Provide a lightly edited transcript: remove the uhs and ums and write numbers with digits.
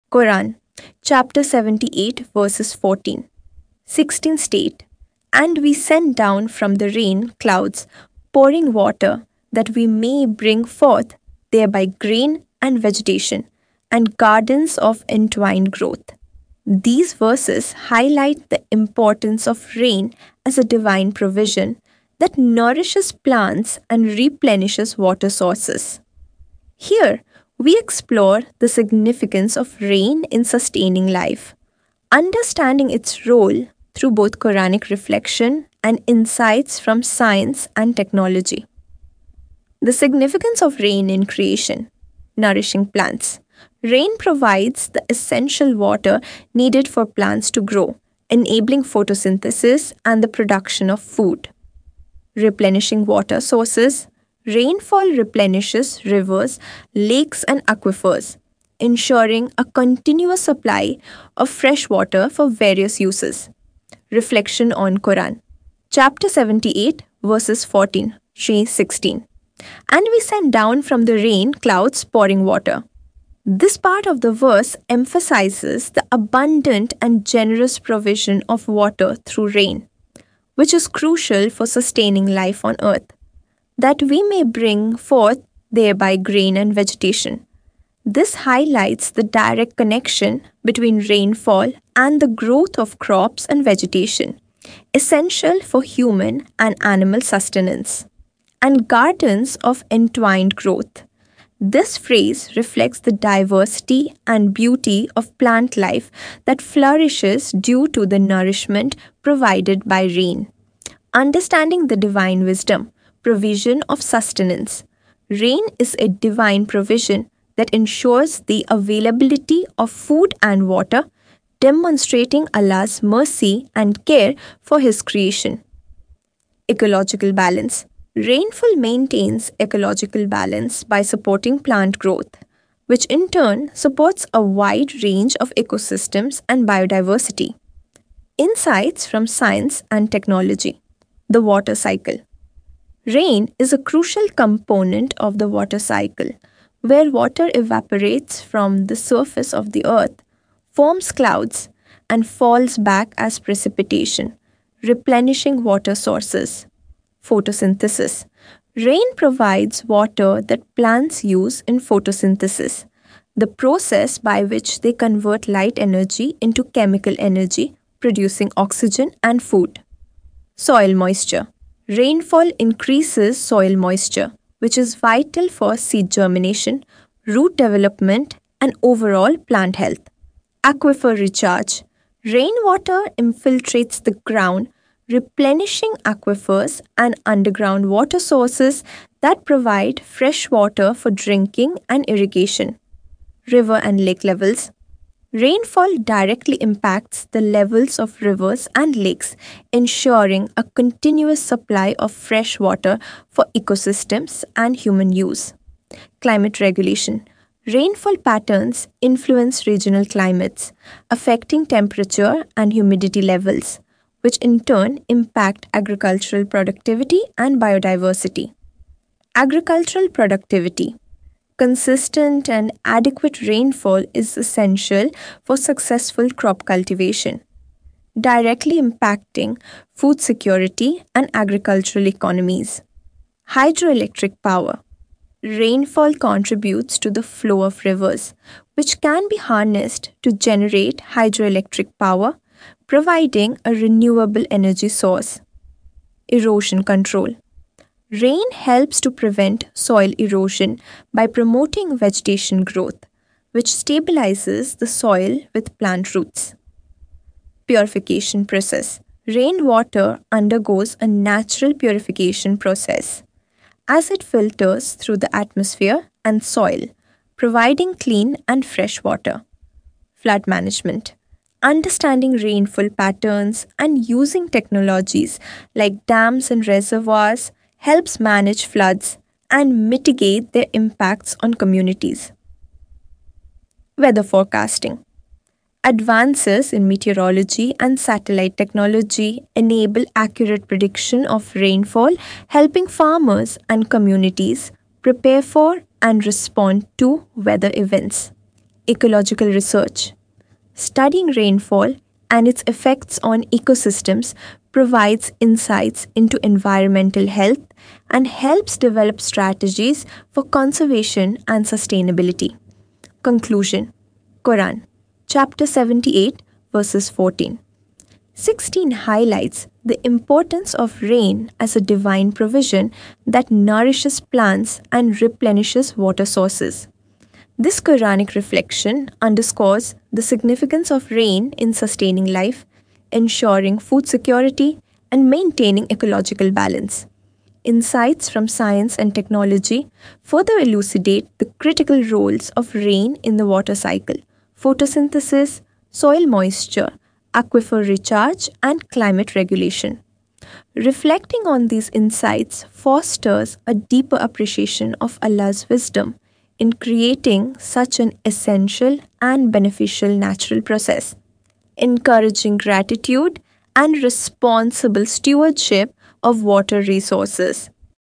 Quran, chapter 78, verses 14. 16 state, "And we send down from the rain clouds, pouring water, that we may bring forth thereby grain and vegetation, and gardens of entwined growth." These verses highlight the importance of rain as a divine provision that nourishes plants and replenishes water sources. Here, we explore the significance of rain in sustaining life, understanding its role through both Quranic reflection and insights from science and technology. The significance of rain in creation, nourishing plants. Rain provides the essential water needed for plants to grow, enabling photosynthesis and the production of food. Replenishing water sources. Rainfall replenishes rivers, lakes, and aquifers, ensuring a continuous supply of fresh water for various uses. Reflection on Quran. Chapter 78, verses 14 to 16. "And we send down from the rain clouds pouring water." This part of the verse emphasizes the abundant and generous provision of water through rain, which is crucial for sustaining life on earth, that we may bring forth thereby grain and vegetation. This highlights the direct connection between rainfall and the growth of crops and vegetation, essential for human and animal sustenance. And gardens of entwined growth. This phrase reflects the diversity and beauty of plant life that flourishes due to the nourishment provided by rain. Understanding the divine wisdom, provision of sustenance. Rain is a divine provision that ensures the availability of food and water, demonstrating Allah's mercy and care for His creation. Ecological balance. Rainfall maintains ecological balance by supporting plant growth, which in turn supports a wide range of ecosystems and biodiversity. Insights from science and technology. The water cycle. Rain is a crucial component of the water cycle, where water evaporates from the surface of the earth, forms clouds, and falls back as precipitation, replenishing water sources. Photosynthesis. Rain provides water that plants use in photosynthesis, the process by which they convert light energy into chemical energy, producing oxygen and food. Soil moisture. Rainfall increases soil moisture, which is vital for seed germination, root development, and overall plant health. Aquifer recharge. Rainwater infiltrates the ground, replenishing aquifers and underground water sources that provide fresh water for drinking and irrigation. River and lake levels. Rainfall directly impacts the levels of rivers and lakes, ensuring a continuous supply of fresh water for ecosystems and human use. Climate regulation. Rainfall patterns influence regional climates, affecting temperature and humidity levels, which in turn impact agricultural productivity and biodiversity. Agricultural productivity. Consistent and adequate rainfall is essential for successful crop cultivation, directly impacting food security and agricultural economies. Hydroelectric power. Rainfall contributes to the flow of rivers, which can be harnessed to generate hydroelectric power, providing a renewable energy source. Erosion control. Rain helps to prevent soil erosion by promoting vegetation growth, which stabilizes the soil with plant roots. Purification process. Rainwater undergoes a natural purification process as it filters through the atmosphere and soil, providing clean and fresh water. Flood management. Understanding rainfall patterns and using technologies like dams and reservoirs helps manage floods and mitigate their impacts on communities. Weather forecasting. Advances in meteorology and satellite technology enable accurate prediction of rainfall, helping farmers and communities prepare for and respond to weather events. Ecological research. Studying rainfall and its effects on ecosystems provides insights into environmental health and helps develop strategies for conservation and sustainability. Conclusion. Quran, chapter 78, verses 14. 16 highlights the importance of rain as a divine provision that nourishes plants and replenishes water sources. This Quranic reflection underscores the significance of rain in sustaining life, ensuring food security, and maintaining ecological balance. Insights from science and technology further elucidate the critical roles of rain in the water cycle: photosynthesis, soil moisture, aquifer recharge, and climate regulation. Reflecting on these insights fosters a deeper appreciation of Allah's wisdom in creating such an essential and beneficial natural process, encouraging gratitude and responsible stewardship of water resources.